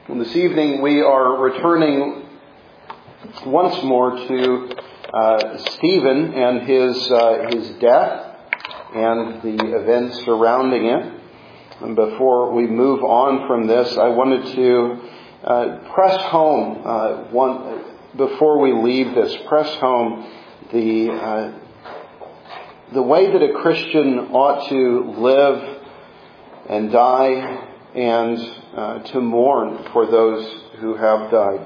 And this evening we are returning once more to Stephen and his death and the events surrounding it. And before we move on from this, I wanted to press home before we leave this. Press home the way that a Christian ought to live and die and to mourn for those who have died.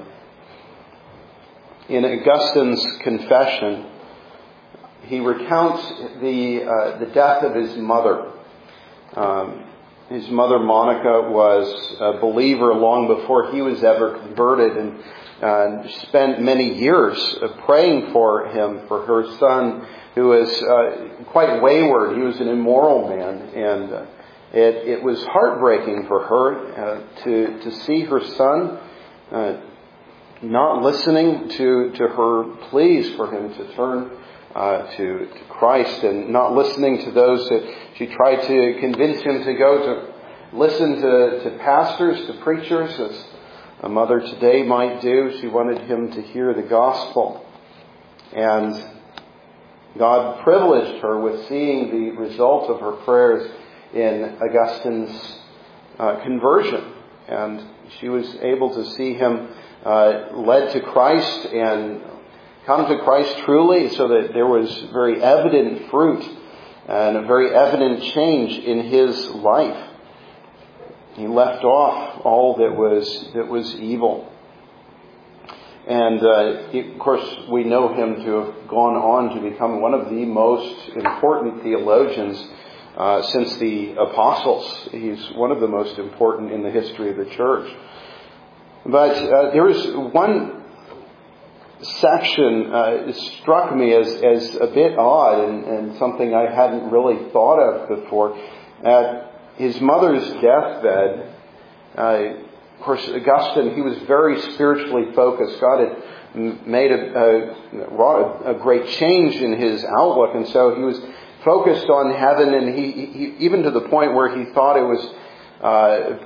In Augustine's Confession, he recounts the death of his mother. His mother, Monica, was a believer long before he was ever converted, and spent many years praying for him, for her son, who was quite wayward. He was an immoral man, and it was heartbreaking for her to see her son not listening to her pleas for him to turn to Christ, and not listening to those that she tried to convince him to go to listen to pastors, to preachers, as a mother today might do. She wanted him to hear the gospel. And God privileged her with seeing the result of her prayers in Augustine's conversion. And she was able to see him led to Christ and come to Christ truly, so that there was very evident fruit and a very evident change in his life. He left off all that was evil. And of course, we know him to have gone on to become one of the most important theologians since the apostles. He's one of the most important in the history of the church. But there is one section that struck me as a bit odd and something I hadn't really thought of before. At his mother's deathbed, of course, Augustine, he was very spiritually focused. God had made wrought a great change in his outlook, and so he was focused on heaven, and he even to the point where he thought it was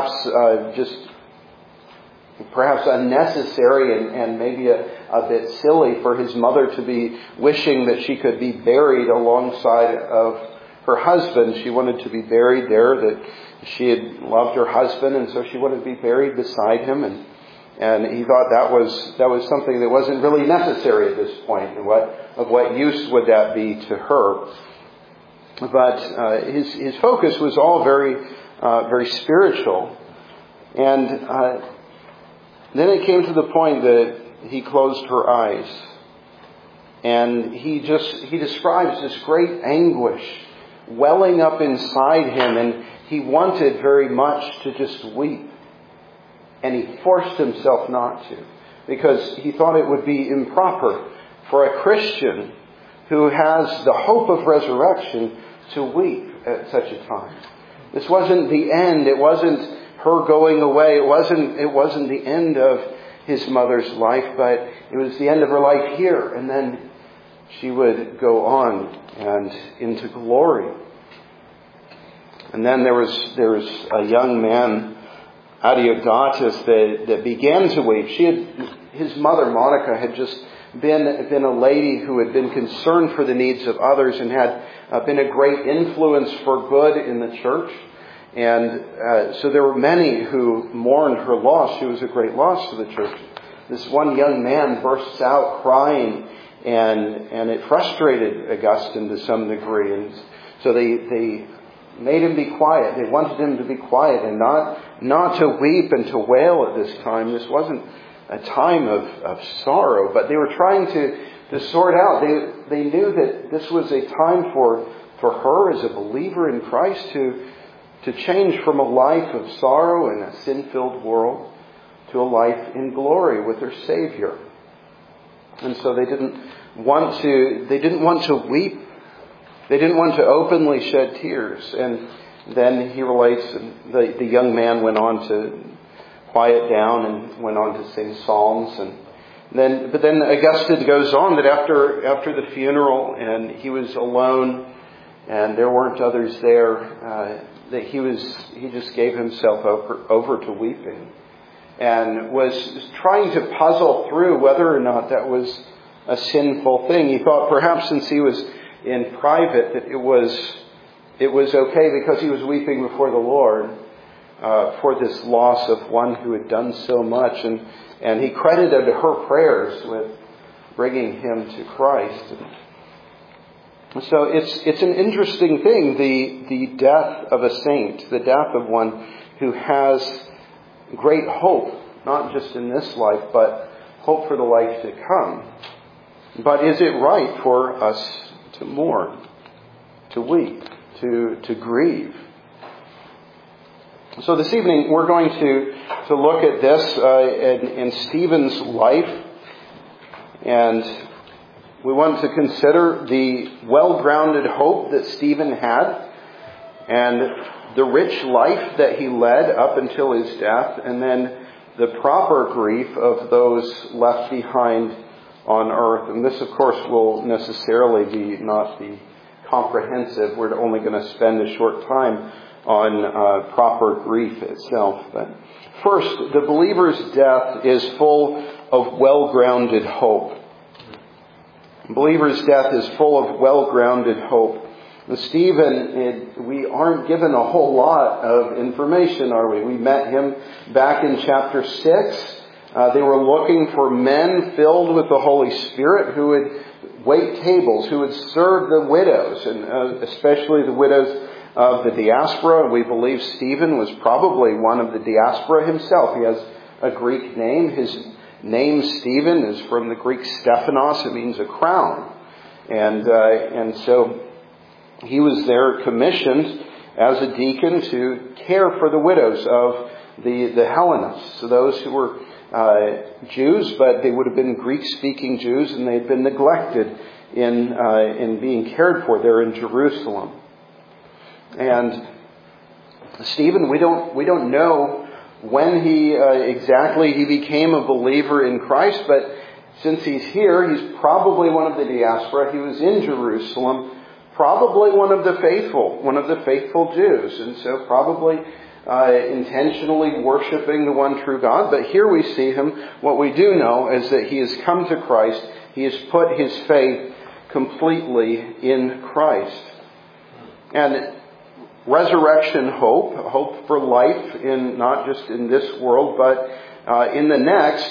perhaps unnecessary and maybe a bit silly for his mother to be wishing that she could be buried alongside of her husband. She wanted to be buried there, that she had loved her husband, and so she wanted to be buried beside him, and he thought that was something that wasn't really necessary at this point. And what use would that be to her? But his focus was all very spiritual. And then it came to the point that he closed her eyes. And he describes this great anguish welling up inside him, and he wanted very much to just weep. And he forced himself not to, because he thought it would be improper for a Christian who has the hope of resurrection to weep at such a time. This wasn't the end. It wasn't her going away. It wasn't the end of his mother's life, but it was the end of her life here. And then she would go on and into glory. And then there was a young man, Adeodatus, that began to weep. His mother, Monica, had just been a lady who had been concerned for the needs of others and had been a great influence for good in the church. And so there were many who mourned her loss. She was a great loss to the church. This one young man bursts out crying, and it frustrated Augustine to some degree. And so they made him be quiet. They wanted him to be quiet and not to weep and to wail at this time. This wasn't a time of sorrow, but they were trying to sort out. They knew that this was a time for her as a believer in Christ to change from a life of sorrow in a sin-filled world to a life in glory with her Savior. And so they didn't want to weep. They didn't want to openly shed tears. And then he relates, the young man went on to quiet down and went on to sing psalms. But then Augustine goes on that after the funeral, and he was alone and there weren't others there, that he just gave himself over to weeping. and was trying to puzzle through whether or not that was a sinful thing. He thought perhaps since he was in private that it was okay because he was weeping before the Lord for this loss of one who had done so much. And he credited her prayers with bringing him to Christ. So it's an interesting thing, the death of a saint, the death of one who has great hope, not just in this life, but hope for the life to come. But is it right for us to mourn, to weep, to grieve? So this evening we're going to look at this in Stephen's life, and we want to consider the well-grounded hope that Stephen had and the rich life that he led up until his death, and then the proper grief of those left behind on earth. And this, of course, will necessarily not be comprehensive. We're only going to spend a short time on proper grief itself. But first, the believer's death is full of well-grounded hope. The believer's death is full of well-grounded hope. With Stephen, we aren't given a whole lot of information, are we? We met him back in chapter 6. They were looking for men filled with the Holy Spirit who would wait tables, who would serve the widows, and especially the widows of the diaspora. We believe Stephen was probably one of the diaspora himself. He has a Greek name. His name Stephen is from the Greek Stephanos. It means a crown. And so he was there commissioned as a deacon to care for the widows of the Hellenists, so those who were Jews, but they would have been Greek-speaking Jews, and they had been neglected in being cared for there in Jerusalem. And Stephen, we don't know when exactly he became a believer in Christ, but since he's here, he's probably one of the diaspora. He was in Jerusalem, probably one of the faithful Jews, and so probably intentionally worshiping the one true God. But here we see him. What we do know is that he has come to Christ. He has put his faith completely in Christ. And resurrection hope for life in not just in this world, but in the next,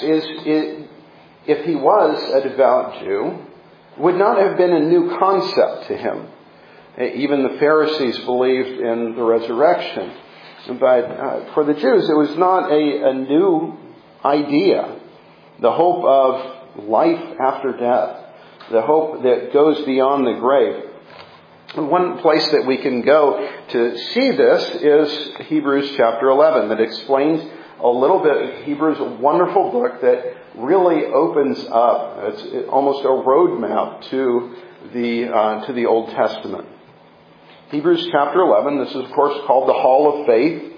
if he was a devout Jew, would not have been a new concept to him. Even the Pharisees believed in the resurrection. But for the Jews, it was not a new idea. The hope of life after death. The hope that goes beyond the grave. One place that we can go to see this is Hebrews chapter 11, that explains a little bit. Hebrews is a wonderful book that really opens up. It's almost a roadmap to the Old Testament. Hebrews chapter 11, this is of course called the Hall of Faith.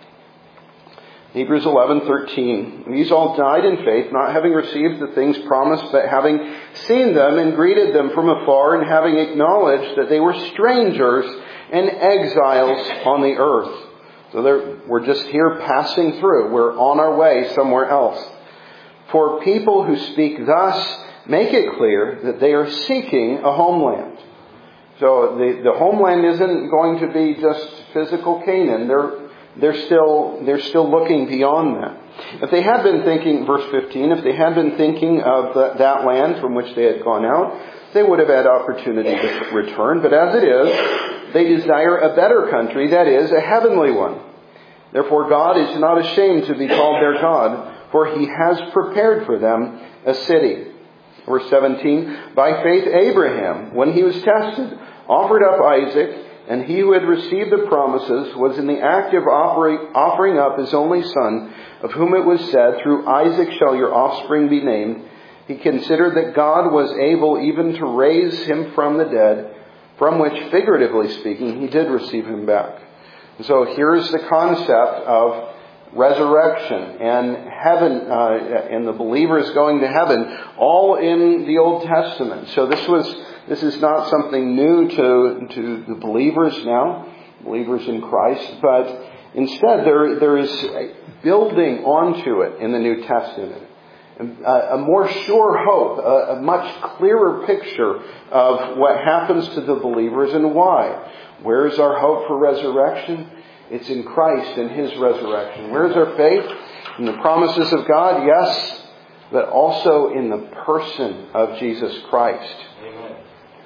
Hebrews 11:13. These all died in faith, not having received the things promised, but having seen them and greeted them from afar, and having acknowledged that they were strangers and exiles on the earth. So we're just here passing through. We're on our way somewhere else. For people who speak thus make it clear that they are seeking a homeland. So the homeland isn't going to be just physical Canaan. They're still looking beyond that. If they had been thinking, verse 15, if they had been thinking of that land from which they had gone out, they would have had opportunity to return. But as it is, they desire a better country, that is, a heavenly one. Therefore God is not ashamed to be called their God, for he has prepared for them a city. Verse 17, by faith Abraham, when he was tested, offered up Isaac, and he who had received the promises was in the act of offering up his only son, of whom it was said, through Isaac shall your offspring be named. He considered that God was able even to raise him from the dead, from which, figuratively speaking, he did receive him back. And so here's the concept of resurrection and heaven, and the believers going to heaven, all in the Old Testament. So this is not something new to the believers now, believers in Christ, but instead there is building onto it in the New Testament. A more sure hope, a much clearer picture of what happens to the believers and why. Where's our hope for resurrection? It's in Christ and His resurrection. Where's our faith? In the promises of God, yes, but also in the person of Jesus Christ. Amen.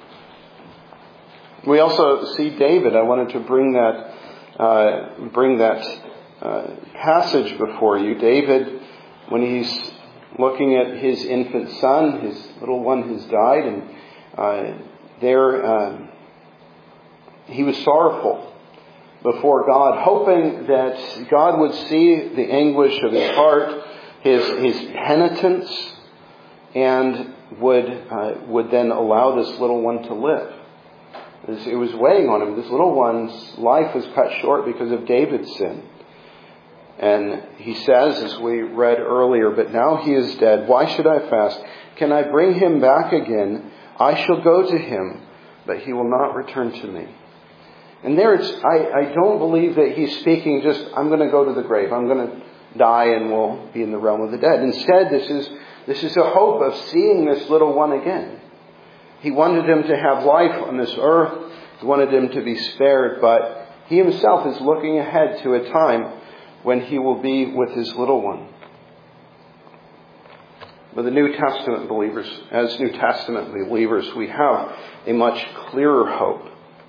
We also see David. I wanted to bring that passage before you. David, when he's looking at his infant son, his little one has died, and he was sorrowful before God, hoping that God would see the anguish of his heart, his penitence, and would then allow this little one to live. It was weighing on him. This little one's life was cut short because of David's sin. And he says, as we read earlier, but now he is dead. Why should I fast? Can I bring him back again? I shall go to him, but he will not return to me. And there I don't believe that he's speaking just, I'm going to go to the grave. I'm going to die and we'll be in the realm of the dead. Instead, this is a hope of seeing this little one again. He wanted him to have life on this earth. He wanted him to be spared, but he himself is looking ahead to a time when he will be with his little one. But the New Testament believers, as New Testament believers, we have a much clearer hope.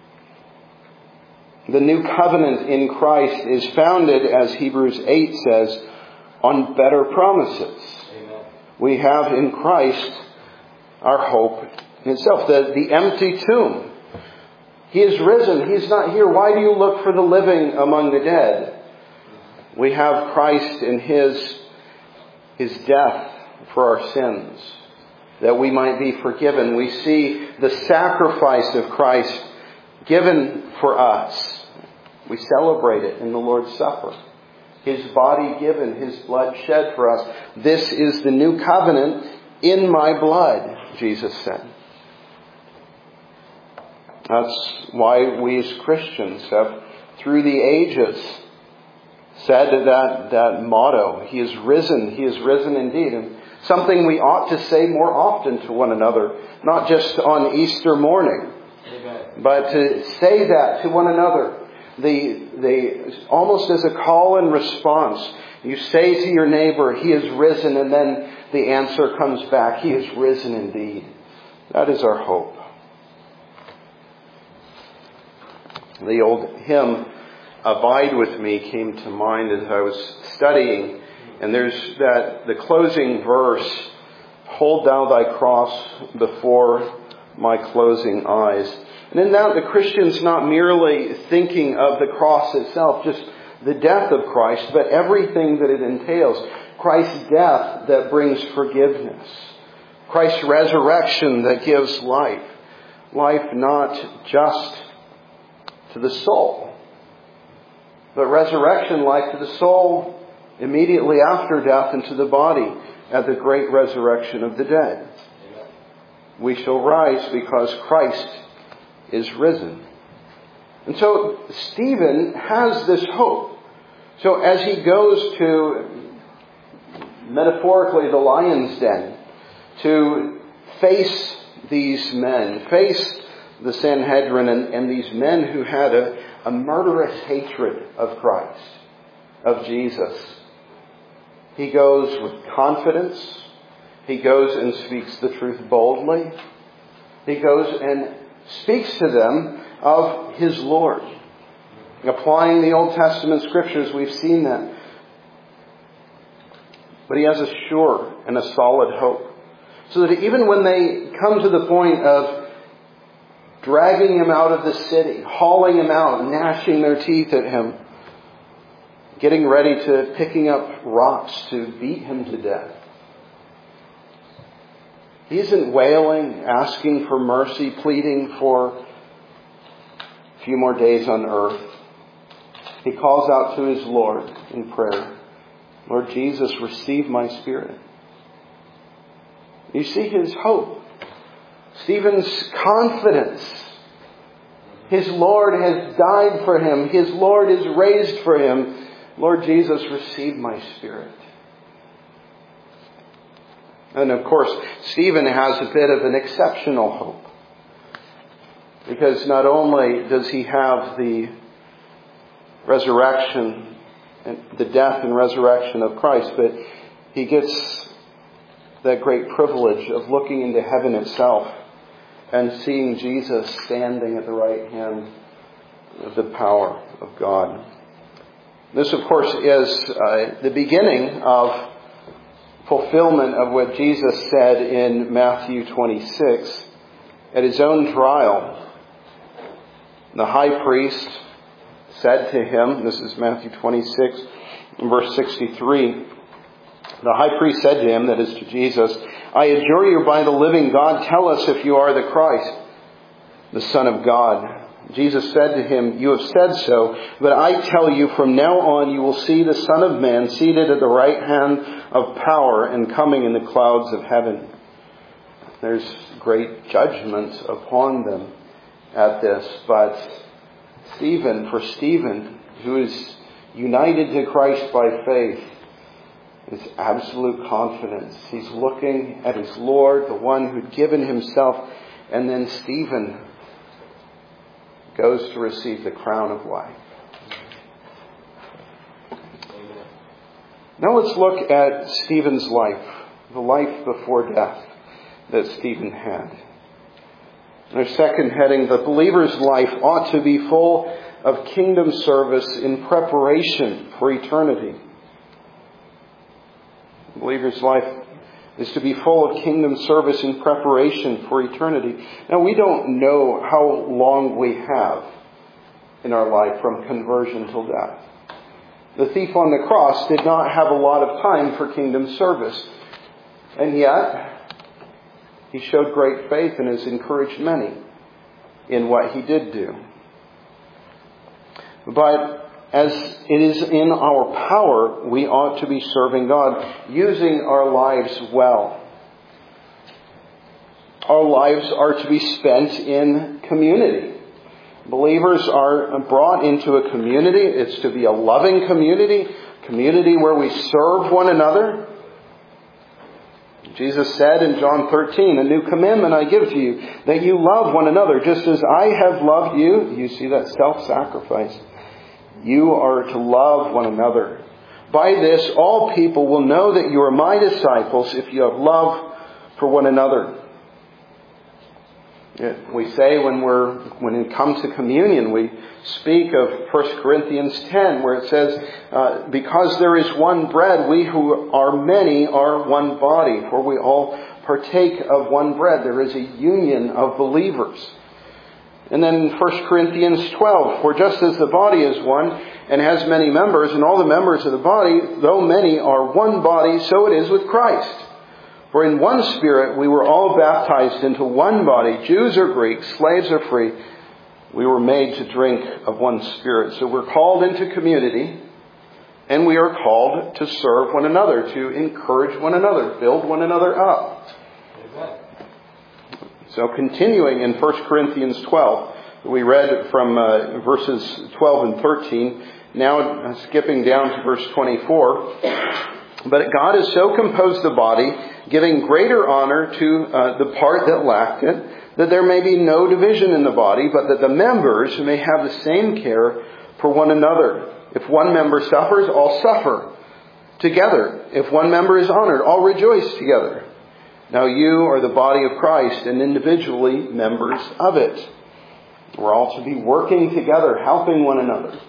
The new covenant in Christ is founded, as Hebrews 8 says, on better promises. Amen. We have in Christ our hope in itself. The empty tomb. He is risen. He's not here. Why do you look for the living among the dead? We have Christ in His death for our sins, that we might be forgiven. We see the sacrifice of Christ given for us. We celebrate it in the Lord's Supper. His body given, His blood shed for us. This is the new covenant in my blood, Jesus said. That's why we as Christians have, through the ages, said that motto, He is risen indeed. And something we ought to say more often to one another, not just on Easter morning, Amen. but to say that to one another. Almost as a call and response. You say to your neighbor, He is risen, and then the answer comes back, He is risen indeed. That is our hope. The old hymn, Abide With Me, came to mind as I was studying. And there's the closing verse, Hold thou thy cross before my closing eyes. And in that, the Christian's not merely thinking of the cross itself, just the death of Christ, but everything that it entails. Christ's death that brings forgiveness. Christ's resurrection that gives life. Life not just to the soul, but resurrection life to the soul immediately after death and to the body at the great resurrection of the dead. Amen. We shall rise because Christ is risen. And so Stephen has this hope. So as he goes to, metaphorically, the lion's den, to face these men, face the Sanhedrin and these men who had a murderous hatred of Christ, of Jesus, he goes with confidence. He goes and speaks the truth boldly. He goes and speaks to them of His Lord. Applying the Old Testament Scriptures, we've seen that. But he has a sure and a solid hope. So that even when they come to the point of dragging him out of the city, hauling him out, gnashing their teeth at him, getting ready to picking up rocks to beat him to death, he isn't wailing, asking for mercy, pleading for a few more days on earth. He calls out to his Lord in prayer, Lord Jesus, receive my spirit. You see his hope. Stephen's confidence. His Lord has died for him. His Lord is raised for him. Lord Jesus, receive my spirit. And of course, Stephen has a bit of an exceptional hope. Because not only does he have the resurrection, and the death and resurrection of Christ, but he gets that great privilege of looking into heaven itself and seeing Jesus standing at the right hand of the power of God. This, of course, is the beginning of fulfillment of what Jesus said in Matthew 26 at his own trial. The high priest said to him, this is Matthew 26, verse 63, the high priest said to him, that is to Jesus, I adjure you by the living God, tell us if you are the Christ, the Son of God. Jesus said to him, you have said so, but I tell you, from now on you will see the Son of Man seated at the right hand of power and coming in the clouds of heaven. There's great judgment upon them at this, but for Stephen, who is united to Christ by faith, is absolute confidence. He's looking at his Lord, the one who'd given himself, and then Stephen goes to receive the crown of life. Now let's look at Stephen's life, the life before death that Stephen had. Our second heading, the believer's life ought to be full of kingdom service in preparation for eternity. The believer's life is to be full of kingdom service in preparation for eternity. Now, we don't know how long we have in our life from conversion till death. The thief on the cross did not have a lot of time for kingdom service. And yet, he showed great faith and has encouraged many in what he did do. But as it is in our power, we ought to be serving God, using our lives well. Our lives are to be spent in community. Believers are brought into a community. It's to be a loving community where we serve one another. Jesus said in John 13, a new commandment I give to you, that you love one another just as I have loved you. You see that self-sacrifice. You are to love one another. By this, all people will know that you are my disciples if you have love for one another. We say when it comes to communion, we speak of 1 Corinthians 10, where it says, because there is one bread, we who are many are one body, for we all partake of one bread. There is a union of believers. And then 1 Corinthians 12, for just as the body is one and has many members, and all the members of the body, though many, are one body, so it is with Christ. For in one Spirit we were all baptized into one body, Jews or Greeks, slaves or free. We were made to drink of one Spirit. So we're called into community, and we are called to serve one another, to encourage one another, build one another up. Amen. So continuing in 1 Corinthians 12, we read from verses 12 and 13, now skipping down to verse 24. But God has so composed the body, giving greater honor to the part that lacked it, that there may be no division in the body, but that the members may have the same care for one another. If one member suffers, all suffer together. If one member is honored, all rejoice together. Now you are the body of Christ and individually members of it. We're all to be working together, helping one another.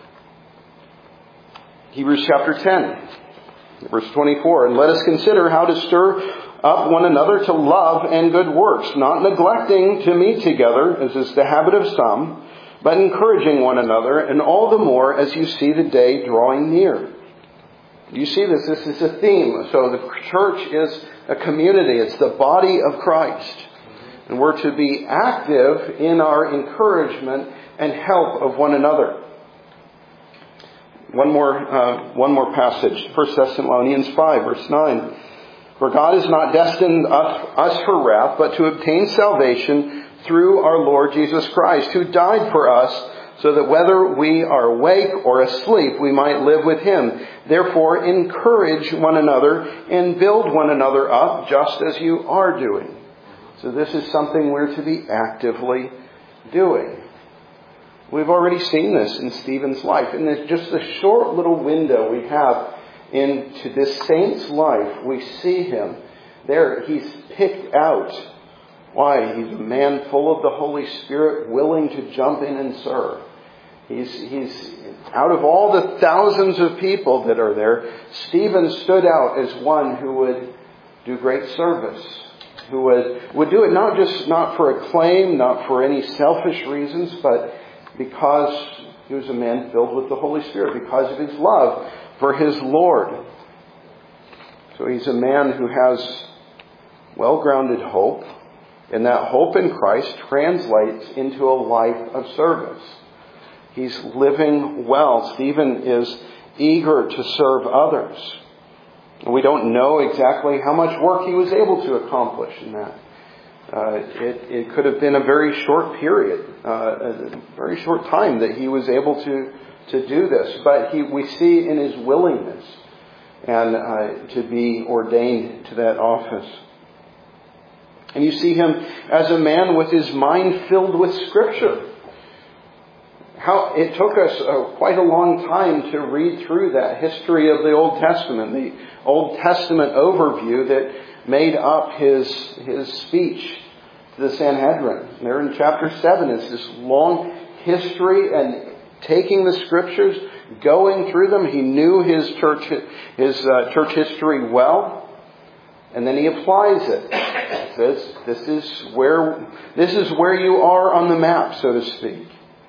Hebrews chapter 10, verse 24. And let us consider how to stir up one another to love and good works, not neglecting to meet together, as is the habit of some, but encouraging one another, and all the more as you see the day drawing near. You see this is a theme. So the church is a community. It's the body of Christ. And we're to be active in our encouragement and help of one another. One more passage, 1 Thessalonians 5, verse 9. For God has not destined us for wrath, but to obtain salvation through our Lord Jesus Christ, who died for us, so that whether we are awake or asleep, we might live with Him. Therefore, encourage one another and build one another up, just as you are doing. So this is something we're to be actively doing. We've already seen this in Stephen's life. In just the short little window we have into this saint's life, we see him there. He's picked out. Why? He's a man full of the Holy Spirit, willing to jump in and serve. He's out of all the thousands of people that are there, Stephen stood out as one who would do great service, who would do it not for acclaim, not for any selfish reasons, but because he was a man filled with the Holy Spirit, because of his love for his Lord. So he's a man who has well-grounded hope, and that hope in Christ translates into a life of service. He's living well. Stephen is eager to serve others. We don't know exactly how much work he was able to accomplish in that. It could have been a very short period, a very short time that he was able to do this. But we see in his willingness and to be ordained to that office. And you see him as a man with his mind filled with Scripture. How it took us quite a long time to read through that history of the Old Testament, the Old Testament overview that made up his speech to the Sanhedrin. There in chapter 7 is this long history and taking the Scriptures, going through them. He knew his church history well. And then he applies it. He says, this is where you are on the map, so to speak.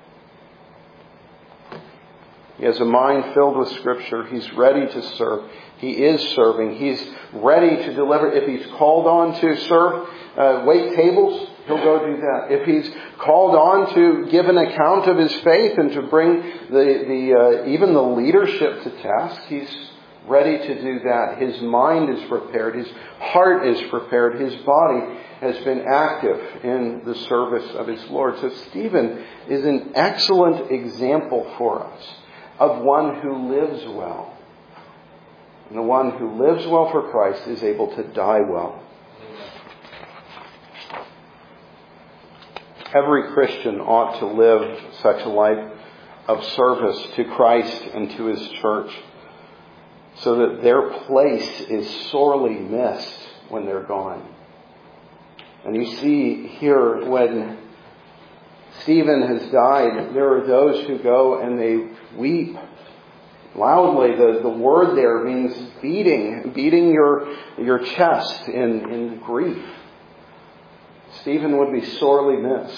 He has a mind filled with Scripture. He's ready to serve. He is serving. He's ready to deliver. If he's called on to serve, wait tables, he'll go do that. If he's called on to give an account of his faith and to bring even the leadership to task, he's ready to do that. His mind is prepared. His heart is prepared. His body has been active in the service of his Lord. So Stephen is an excellent example for us of one who lives well. And the one who lives well for Christ is able to die well. Every Christian ought to live such a life of service to Christ and to his church, so that their place is sorely missed when they're gone. And you see here, when Stephen has died, there are those who go and they weep loudly. The word there means beating your chest in grief. Stephen would be sorely missed.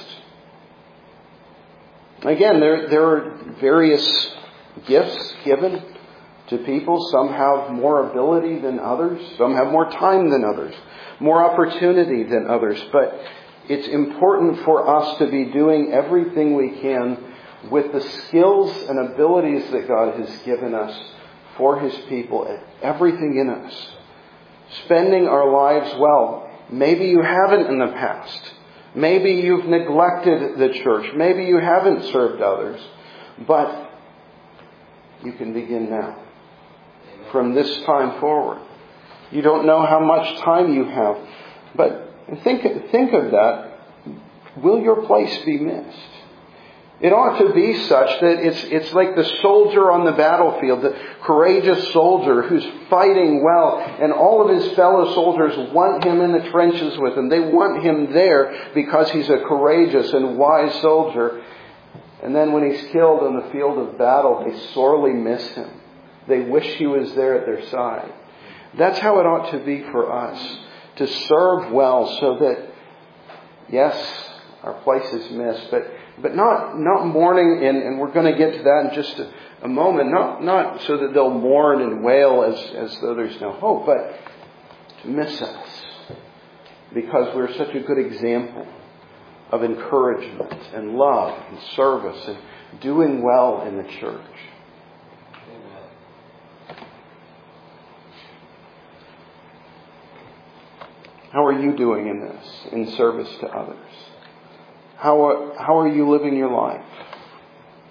Again, there are various gifts given to people. Some have more ability than others. Some have more time than others. More opportunity than others. But it's important for us to be doing everything we can with the skills and abilities that God has given us for His people. Everything in us. Spending our lives well. Maybe you haven't in the past. Maybe you've neglected the church. Maybe you haven't served others. But you can begin now. From this time forward. You don't know how much time you have. But think of that. Will your place be missed? It ought to be such that it's like the soldier on the battlefield, the courageous soldier who's fighting well, and all of his fellow soldiers want him in the trenches with him. They want him there because he's a courageous and wise soldier. And then when he's killed on the field of battle, they sorely miss him. They wish he was there at their side. That's how it ought to be for us, to serve well so that, yes, our place is missed, but not mourning, and we're going to get to that in just a moment, not so that they'll mourn and wail as though there's no hope, but to miss us because we're such a good example of encouragement and love and service and doing well in the church. How are you doing in this, in service to others? How are you living your life?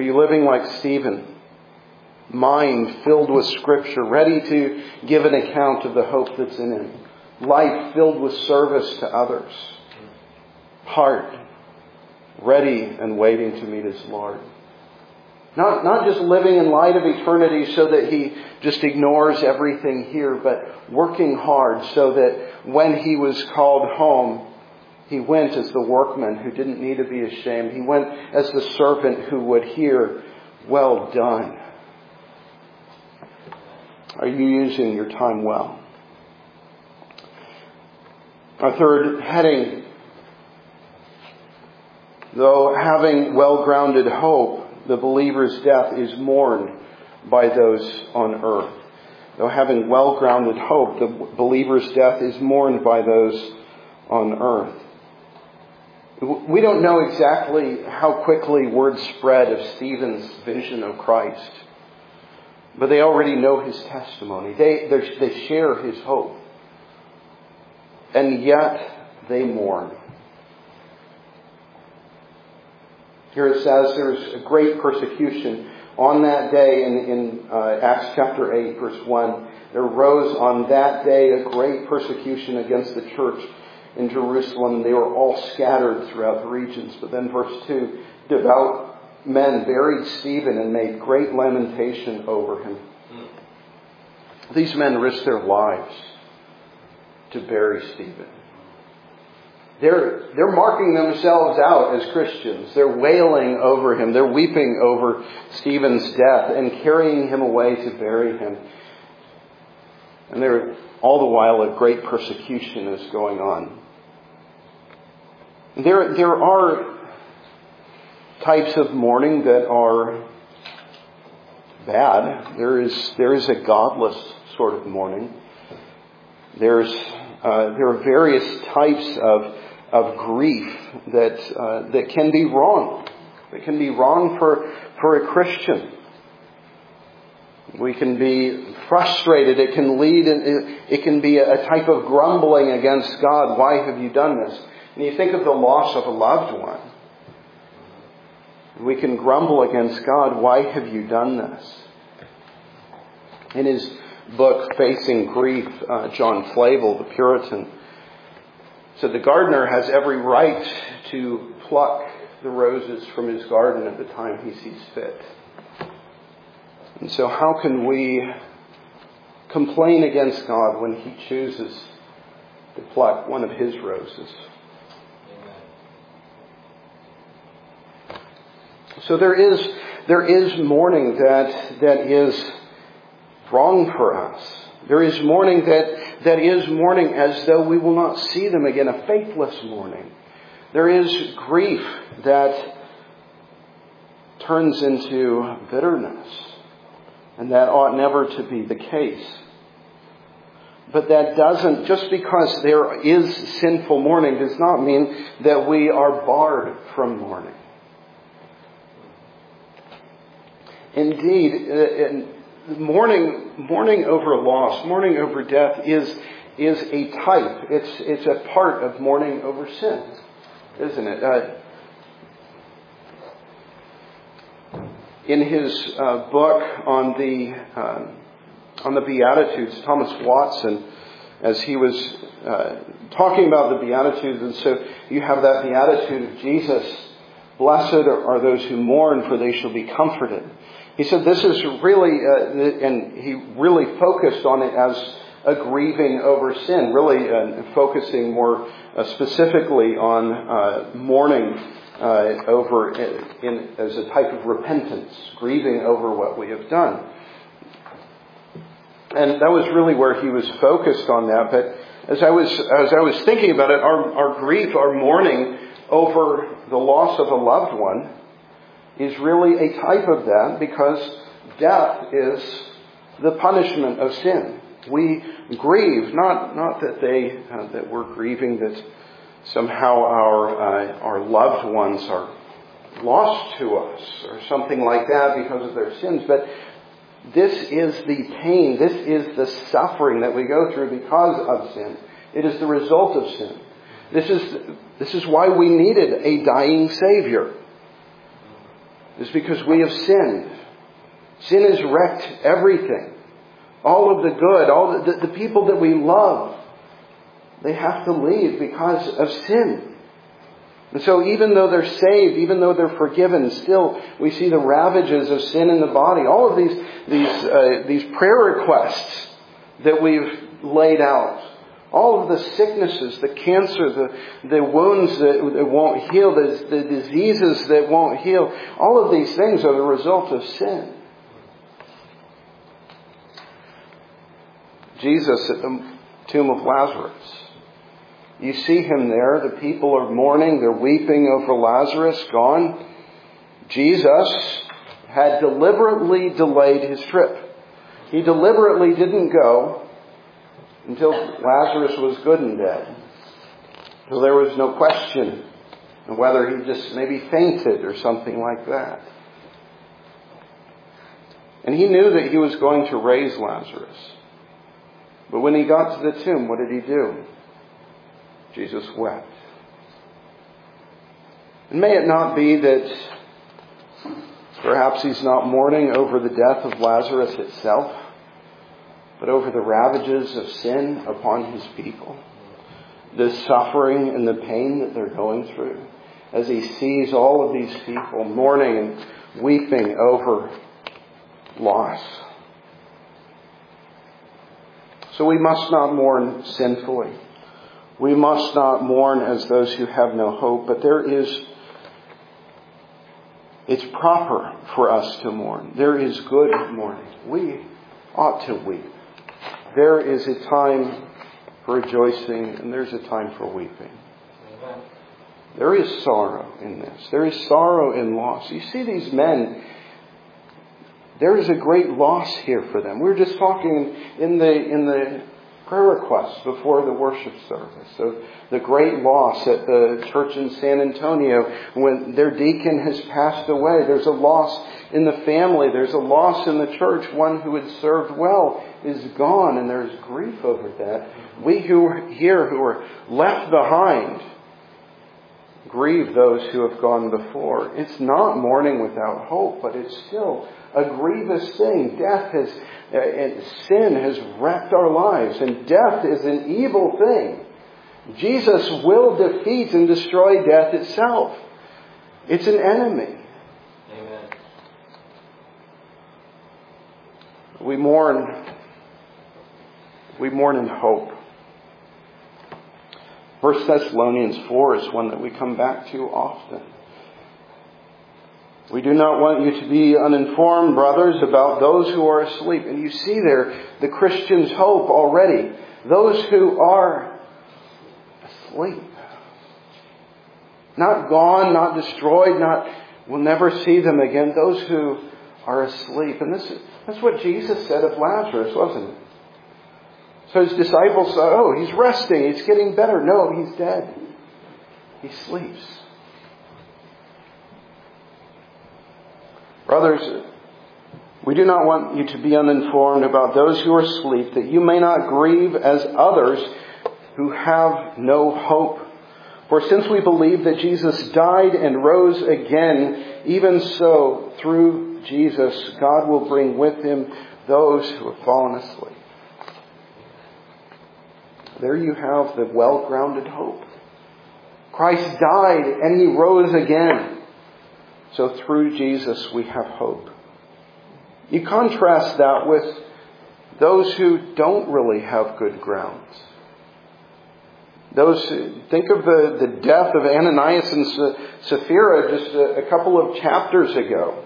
Are you living like Stephen? Mind filled with Scripture, ready to give an account of the hope that's in him. Life filled with service to others. Heart ready and waiting to meet his Lord. Not just living in light of eternity so that he just ignores everything here, but working hard so that when he was called home, he went as the workman who didn't need to be ashamed. He went as the servant who would hear, "Well done." Are you using your time well? Our third heading, though having well-grounded hope, the believer's death is mourned by those on earth. Though having well-grounded hope, the believer's death is mourned by those on earth. We don't know exactly how quickly word spread of Stephen's vision of Christ. But they already know his testimony. They share his hope. And yet they mourn. Here it says there's a great persecution. On that day in Acts chapter 8 verse 1, there arose on that day a great persecution against the church in Jerusalem. They were all scattered throughout the regions. But then verse 2, devout men buried Stephen and made great lamentation over him. These men risked their lives to bury Stephen. They're marking themselves out as Christians. They're wailing over him. They're weeping over Stephen's death and carrying him away to bury him. And all the while a great persecution is going on. There are types of mourning that are bad. There is a godless sort of mourning. There are various types of grief that can be wrong. That can be wrong for a Christian. We can be frustrated. It can be a type of grumbling against God. Why have you done this? And you think of the loss of a loved one. We can grumble against God. Why have you done this? In his book, Facing Grief, John Flavel, the Puritan, said the gardener has every right to pluck the roses from his garden at the time he sees fit. And so how can we complain against God when he chooses to pluck one of his roses? So there is mourning that is wrong for us. There is mourning that is mourning as though we will not see them again, a faithless mourning. There is grief that turns into bitterness, and that ought never to be the case. But that doesn't, just because there is sinful mourning, does not mean that we are barred from mourning. Indeed, mourning over loss, mourning over death is a type. It's a part of mourning over sin, isn't it? In his book on the Beatitudes, Thomas Watson, as he was talking about the Beatitudes, and so you have that Beatitude of Jesus, "Blessed are those who mourn, for they shall be comforted." He said this is really, and he really focused on it as a grieving over sin, really focusing more specifically on mourning over as a type of repentance, grieving over what we have done. And that was really where he was focused on that. But as I was thinking about it, our grief, our mourning over the loss of a loved one is really a type of that, because death is the punishment of sin. We grieve, not that that we're grieving that somehow our loved ones are lost to us or something like that because of their sins, but this is the pain, this is the suffering that we go through because of sin. It is the result of sin. This is why we needed a dying Savior. is because we have sinned. Sin has wrecked everything. All of the good, all the people that we love, they have to leave because of sin. And so even though they're saved, even though they're forgiven, still we see the ravages of sin in the body. All of these prayer requests that we've laid out, all of the sicknesses, the cancer, the wounds that won't heal, the diseases that won't heal, all of these things are the result of sin. Jesus at the tomb of Lazarus. You see him there. The people are mourning. They're weeping over Lazarus gone. Jesus had deliberately delayed his trip. He deliberately didn't go until Lazarus was good and dead. So there was no question of whether he just maybe fainted or something like that. And he knew that he was going to raise Lazarus. But when he got to the tomb, what did he do? Jesus wept. And may it not be that perhaps he's not mourning over the death of Lazarus itself, but over the ravages of sin upon his people, the suffering and the pain that they're going through, as he sees all of these people mourning and weeping over loss. So we must not mourn sinfully. We must not mourn as those who have no hope. But it's proper for us to mourn. There is good mourning. We ought to weep. There is a time for rejoicing and there's a time for weeping. There is sorrow in this. There is sorrow in loss. You see these men, there is a great loss here for them. We were just talking in the prayer requests before the worship service of the great loss at the church in San Antonio when their deacon has passed away. There's a loss in the family. There's a loss in the church. One who had served well is gone, and there's grief over that. We who are here, who are left behind, grieve those who have gone before. It's not mourning without hope, but it's still a grievous thing. Sin has wrecked our lives, and death is an evil thing. Jesus will defeat and destroy death itself. It's an enemy. Amen. We mourn in hope. 1 Thessalonians 4 is one that we come back to often. We do not want you to be uninformed, brothers, about those who are asleep. And you see there the Christian's hope already. Those who are asleep. Not gone, not destroyed, we'll never see them again. Those who are asleep. And that's what Jesus said of Lazarus, wasn't it? So his disciples thought, he's resting, he's getting better. No, he's dead. He sleeps. Brothers, we do not want you to be uninformed about those who are asleep, that you may not grieve as others who have no hope. For since we believe that Jesus died and rose again, even so, through Jesus, God will bring with him those who have fallen asleep. There you have the well-grounded hope. Christ died and he rose again. So through Jesus we have hope. You contrast that with those who don't really have good grounds. Think of the death of Ananias and Sapphira just a couple of chapters ago.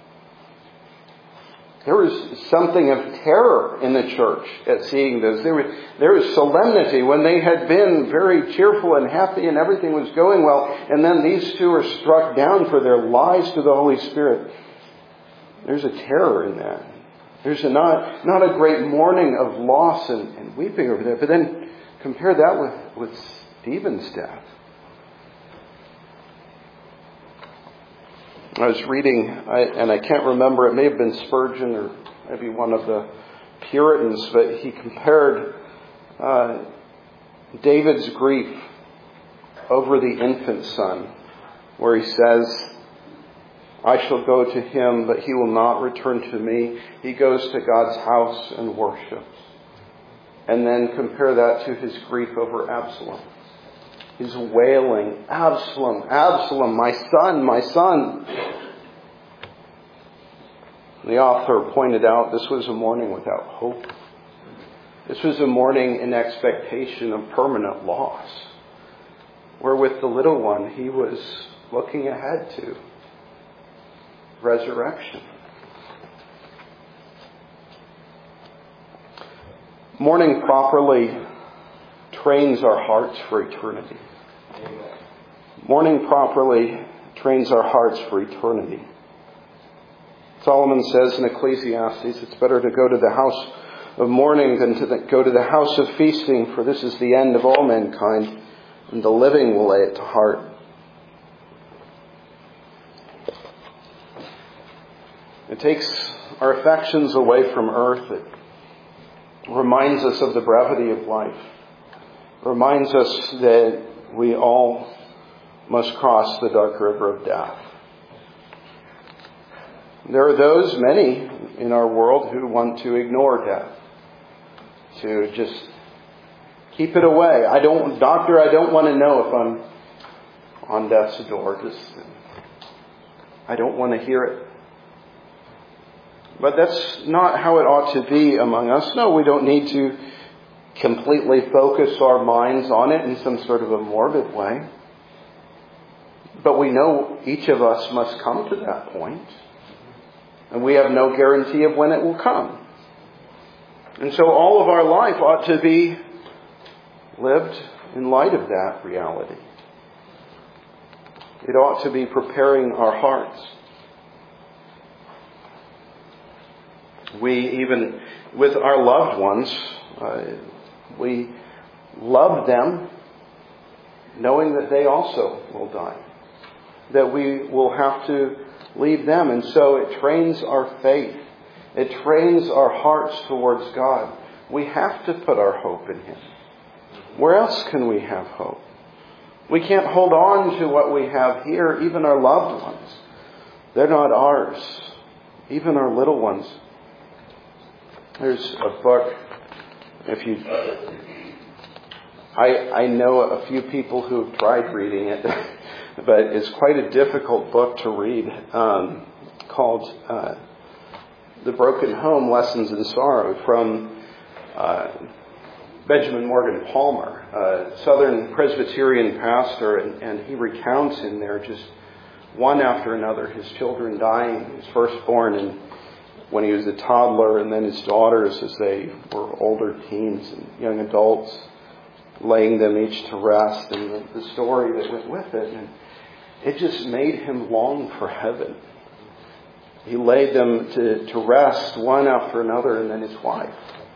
There was something of terror in the church at seeing this. There was solemnity when they had been very cheerful and happy and everything was going well. And then these two are struck down for their lies to the Holy Spirit. There's a terror in that. There's not a great mourning of loss and weeping over there. But then compare that with Stephen's death. I was reading, and I can't remember, it may have been Spurgeon or maybe one of the Puritans, but he compared David's grief over the infant son, where he says, I shall go to him, but he will not return to me. He goes to God's house and worships. And then compare that to his grief over Absalom. He's wailing, Absalom, Absalom, my son, my son. The author pointed out this was a mourning without hope. This was a mourning in expectation of permanent loss. Where with the little one, he was looking ahead to resurrection. Mourning properly trains our hearts for eternity. Amen. Mourning properly trains our hearts for eternity. Solomon says in Ecclesiastes, it's better to go to the house of mourning than to go to the house of feasting, for this is the end of all mankind, and the living will lay it to heart. It takes our affections away from earth. It reminds us of the brevity of life. It reminds us that we all must cross the dark river of death. There are those, many in our world, who want to ignore death. To just keep it away. I don't want to know if I'm on death's door. I don't want to hear it. But that's not how it ought to be among us. No, we don't need to completely focus our minds on it in some sort of a morbid way. But we know each of us must come to that point. And we have no guarantee of when it will come. And so all of our life ought to be lived in light of that reality. It ought to be preparing our hearts. We, even with our loved ones, we love them knowing that they also will die. That we will have to leave them. And so it trains our faith. It trains our hearts towards God. We have to put our hope in him. Where else can we have hope? We can't hold on to what we have here, even our loved ones. They're not ours. Even our little ones. There's a book, I know a few people who've tried reading it, but it's quite a difficult book to read, called The Broken Home, Lessons in Sorrow, from Benjamin Morgan Palmer, a Southern Presbyterian pastor, and he recounts in there just one after another his children dying, his firstborn and when he was a toddler, and then his daughters as they were older teens and young adults, laying them each to rest, and the story that went with it. And it just made him long for heaven. He laid them to rest one after another, and then his wife.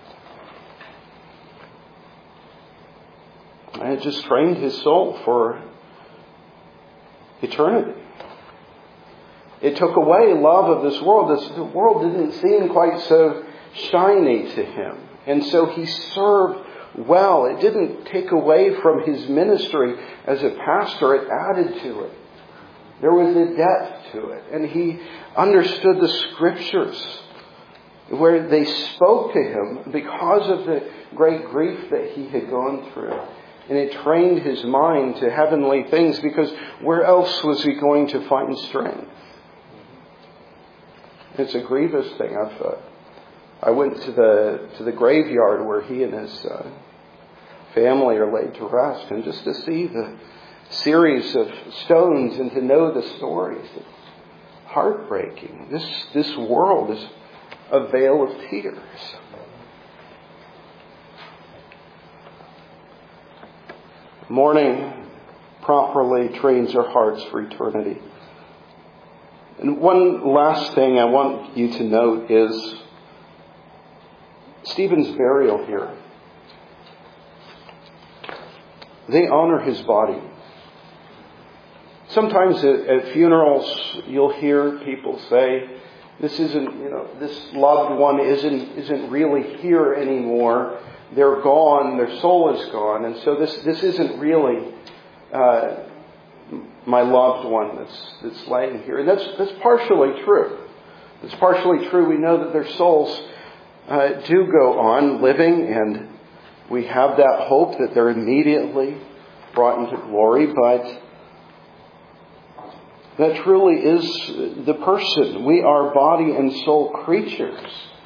And it just trained his soul for eternity. It took away love of this world. The world didn't seem quite so shiny to him. And so he served well. It didn't take away from his ministry as a pastor. It added to it. There was a depth to it. And he understood the Scriptures where they spoke to him because of the great grief that he had gone through. And it trained his mind to heavenly things, because where else was he going to find strength? It's a grievous thing. I went to the graveyard where he and his family are laid to rest, and just to see the series of stones and to know the stories, it's heartbreaking. This world is a veil of tears. Mourning properly trains our hearts for eternity. And one last thing I want you to note is Stephen's burial here. They honor his body. Sometimes at funerals you'll hear people say, this loved one isn't really here anymore. They're gone, their soul is gone, and so this isn't really my loved one that's laying here. And that's partially true. It's partially true. We know that their souls do go on living, and we have that hope that they're immediately brought into glory, but that truly is the person. We are body and soul creatures.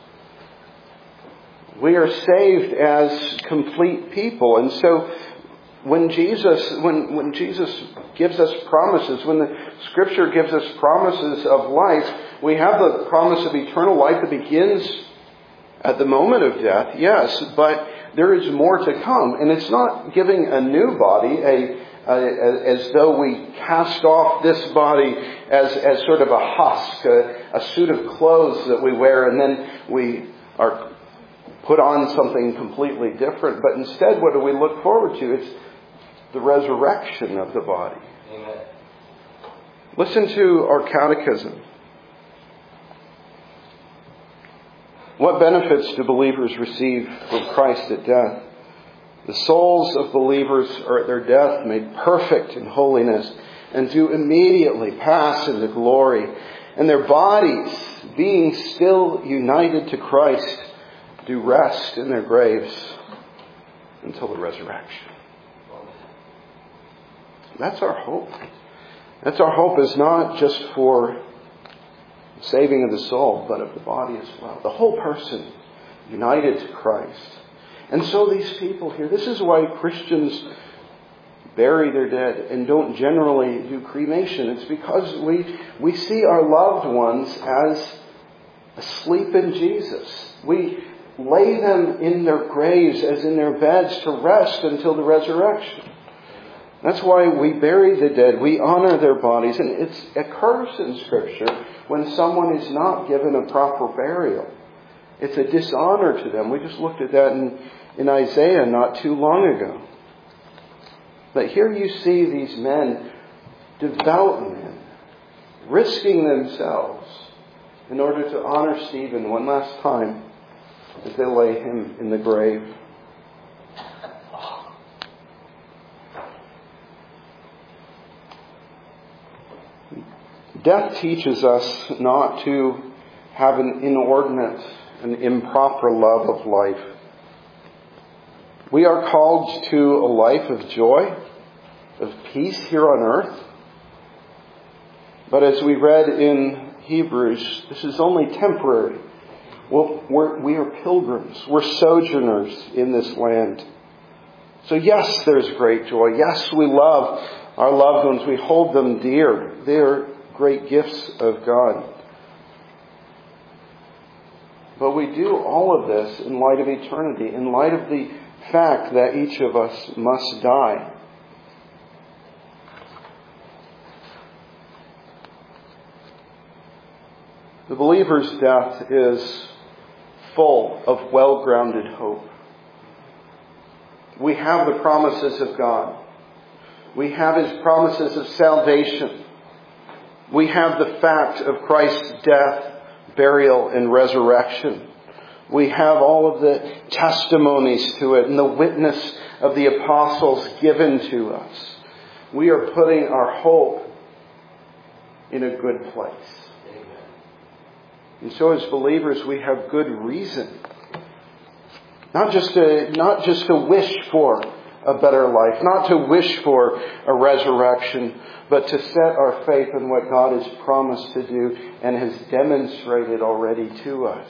We are saved as complete people. And so when Jesus gives us promises, when the Scripture gives us promises of life, we have the promise of eternal life that begins at the moment of death, yes, but there is more to come. And it's not giving a new body, as though we cast off this body as sort of a husk, a suit of clothes that we wear, and then we are put on something completely different. But instead, what do we look forward to? It's the resurrection of the body. Amen. Listen to our catechism. What benefits do believers receive from Christ at death? The souls of believers are at their death made perfect in holiness and do immediately pass into glory. And their bodies, being still united to Christ, do rest in their graves until the resurrection. That's our hope. That's our hope, is not just for saving of the soul, but of the body as well. The whole person united to Christ. And so these people here, this is why Christians bury their dead and don't generally do cremation. It's because we see our loved ones as asleep in Jesus. We lay them in their graves as in their beds to rest until the resurrection. That's why we bury the dead. We honor their bodies. And it occurs in Scripture when someone is not given a proper burial. It's a dishonor to them. We just looked at that in Isaiah not too long ago. But here you see these men, devout men, risking themselves in order to honor Stephen one last time as they lay him in the grave. Death teaches us not to have an inordinate and improper love of life. We are called to a life of joy, of peace here on earth. But as we read in Hebrews, this is only temporary. We are pilgrims. We're sojourners in this land. So yes, there's great joy. Yes, we love our loved ones. We hold them dear. They are great gifts of God. But we do all of this in light of eternity, in light of the fact that each of us must die. The believer's death is full of well-grounded hope. We have the promises of God. We have His promises of salvation. We have the fact of Christ's death, burial, and resurrection. We have all of the testimonies to it and the witness of the apostles given to us. We are putting our hope in a good place. And so as believers, we have good reason. Not just to wish for a better life, not to wish for a resurrection, but to set our faith in what God has promised to do and has demonstrated already to us.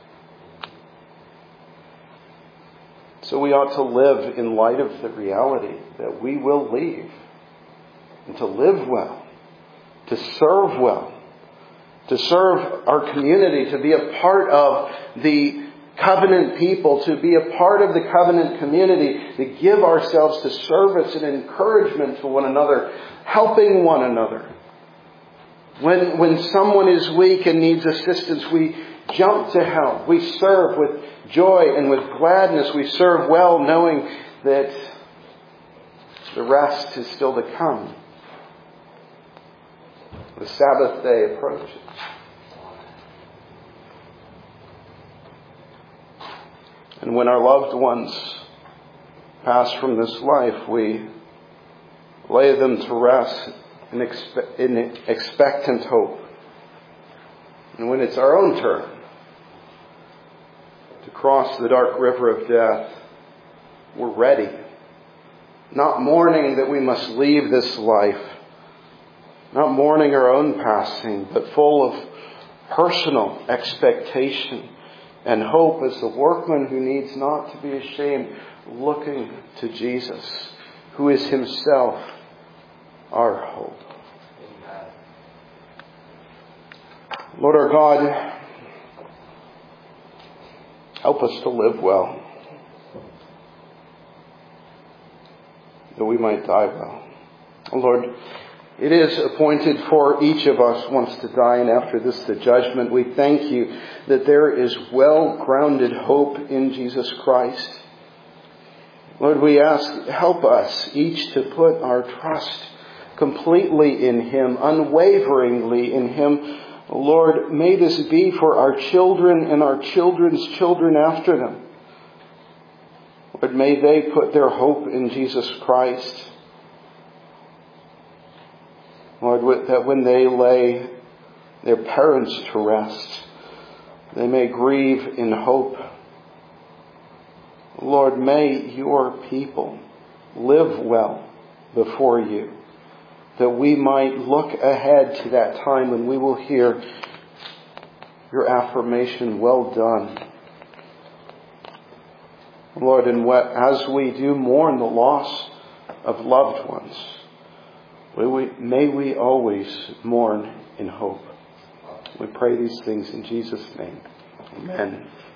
So we ought to live in light of the reality that we will leave, and to live well, to serve well, to serve our community, to be a part of the covenant people, to be a part of the covenant community, to give ourselves to service and encouragement to one another, helping one another. When someone is weak and needs assistance, we jump to help. We serve with joy and with gladness. We serve well, knowing that the rest is still to come. The Sabbath day approaches. And when our loved ones pass from this life, we lay them to rest in expectant hope. And when it's our own turn to cross the dark river of death, we're ready. Not mourning that we must leave this life. Not mourning our own passing, but full of personal expectation and hope as the workman who needs not to be ashamed, looking to Jesus, who is Himself our hope. Amen. Lord our God, help us to live well, that we might die well. Lord, it is appointed for each of us once to die, and after this the judgment. We thank You that there is well-grounded hope in Jesus Christ. Lord, we ask, help us each to put our trust completely in Him, unwaveringly in Him. Lord, may this be for our children and our children's children after them. Lord, may they put their hope in Jesus Christ. Lord, that when they lay their parents to rest, they may grieve in hope. Lord, may Your people live well before You, that we might look ahead to that time when we will hear Your affirmation, well done. Lord, and as we do mourn the loss of loved ones, may we always mourn in hope. We pray these things in Jesus' name. Amen.